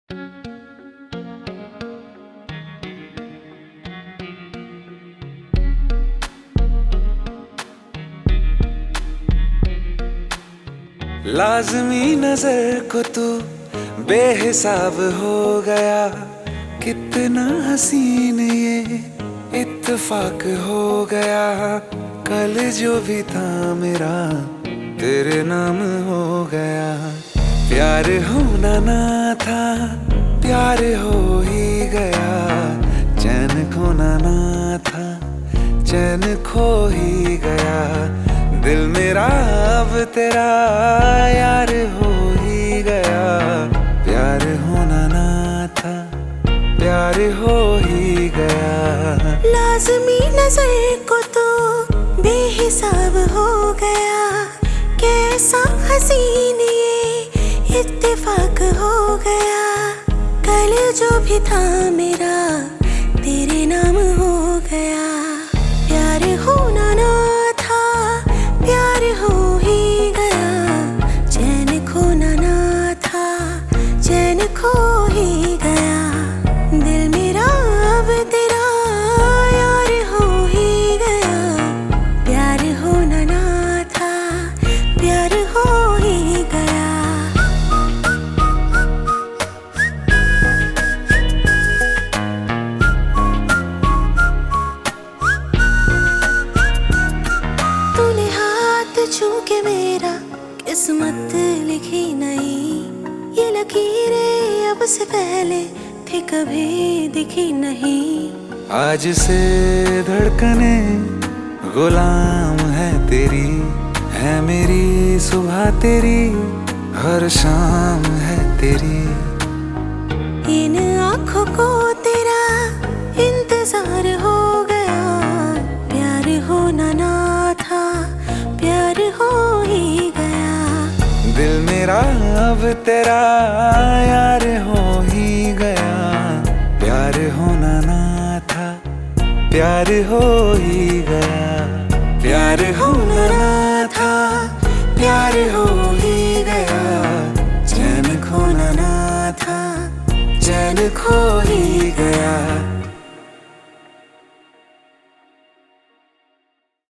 लाज़मी नजर को तू बेहिसाब हो गया, कितना हसीन ये इत्तेफाक हो गया। कल जो भी था मेरा तेरे नाम हो गया। प्यार होना ना था, प्यार हो ही गया। चैन खोना ना था, चैन खो ही गया। दिल मेरा अब तेरा यार हो ही गया। प्यार होना ना था, प्यार हो ही गया। लाज़मी नजर को तो बेहिसाब हो गया। कैसा हसीन ये इत्तेफाक हो गया। कल जो भी था मेरा तेरे नाम हो गया। प्यार होना ना था, प्यार हो ही गया। चैन खोना ना था, चैन खो ही गया। दिल मेरा अब तेरा यार हो ही गया। प्यार होना ना था, प्यार हो ही गया। तूने हाथ छू के मेरा किस्मत लिखी नहीं। ये लकीरें अब से पहले थी कभी दिखी नहीं। आज से धड़कने गुलाम है तेरी, है मेरी सुबह तेरी, हर शाम है तेरी। इन आँखों को तेरा इंतजार हो गया। प्यार होना ना था, प्यार हो ही गया। दिल मेरा अब तेरा यार हो ही गया। प्यार होना ना था, प्यार हो ही गया। प्यार होना ना था, प्यार हो ही गया। चैन खोना ना था, चैन खो ही